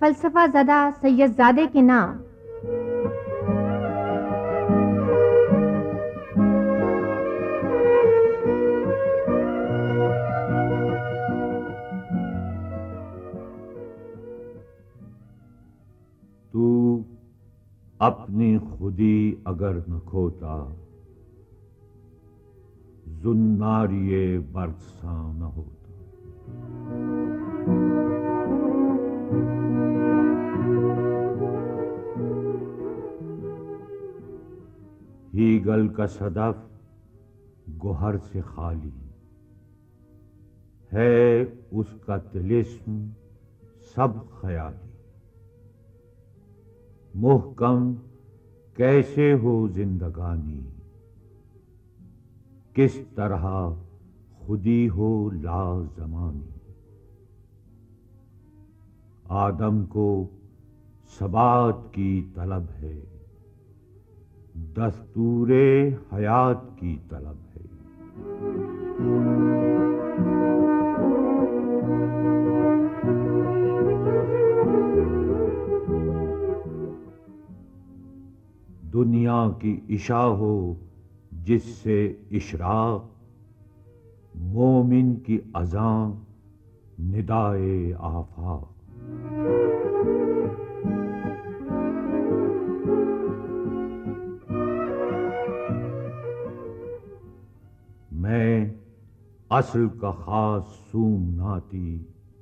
فلسفہ زدہ سید زادے کے نام تو اپنی خودی اگر نہ کھوتا، زناریے برقساں نہ ہوتا۔ ہیگل کا صدف گوہر سے خالی ہے، اس کا طلسم سب خیالی۔ محکم کیسے ہو زندگانی، کس طرح خودی ہو لا زمانی۔ آدم کو ثبات کی طلب ہے، دستور حیات کی طلب ہے۔ دنیا کی عشاء ہو جس سے اشراق، مومن کی اذان ندائے آفاق۔ میں اصل کا خاص سوم ناتی،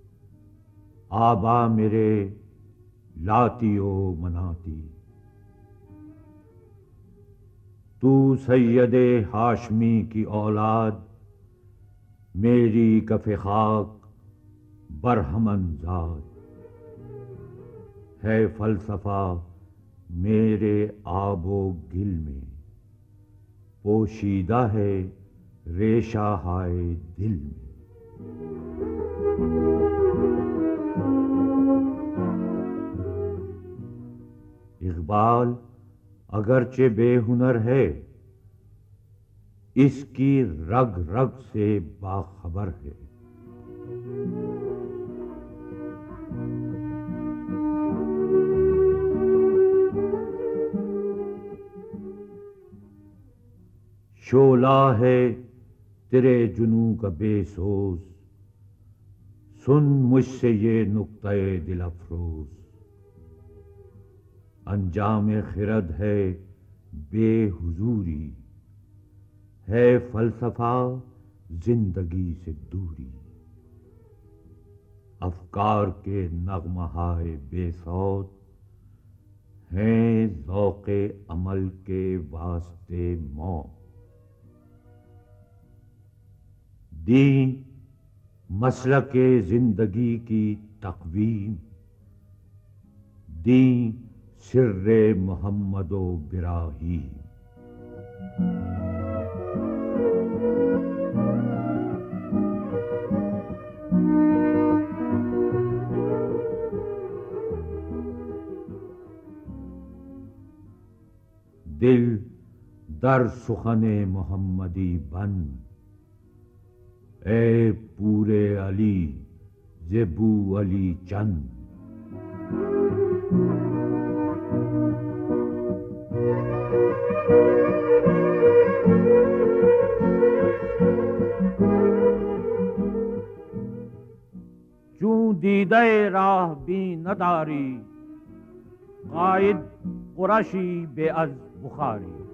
آبا میرے لاتی و مناتی۔ تو سید ہاشمی کی اولاد، میری کف خاک برہمن ذات۔ ہے فلسفہ میرے آب و گل میں، پوشیدہ ہے ریشہ ہائے دل میں۔ اقبال اگرچہ بے ہنر ہے، اس کی رگ رگ سے باخبر ہے۔ شعلہ ہے تیرے جنوں کا بے سوز، سن مجھ سے یہ نکتہ دل افروز۔ انجام خرد ہے بے حضوری، ہے فلسفہ زندگی سے دوری۔ افکار کے نغمہائے بے صوت، ہیں ذوق عمل کے واسطے موت۔ دین مسلک زندگی کی تقویم، دین سر محمد و براہیم۔ دل در سخن محمدی بند، اے پورے علی ز بو علی چند۔ چون دیدہ راہ بھی نداری، قائد قرشی بے از بخاری۔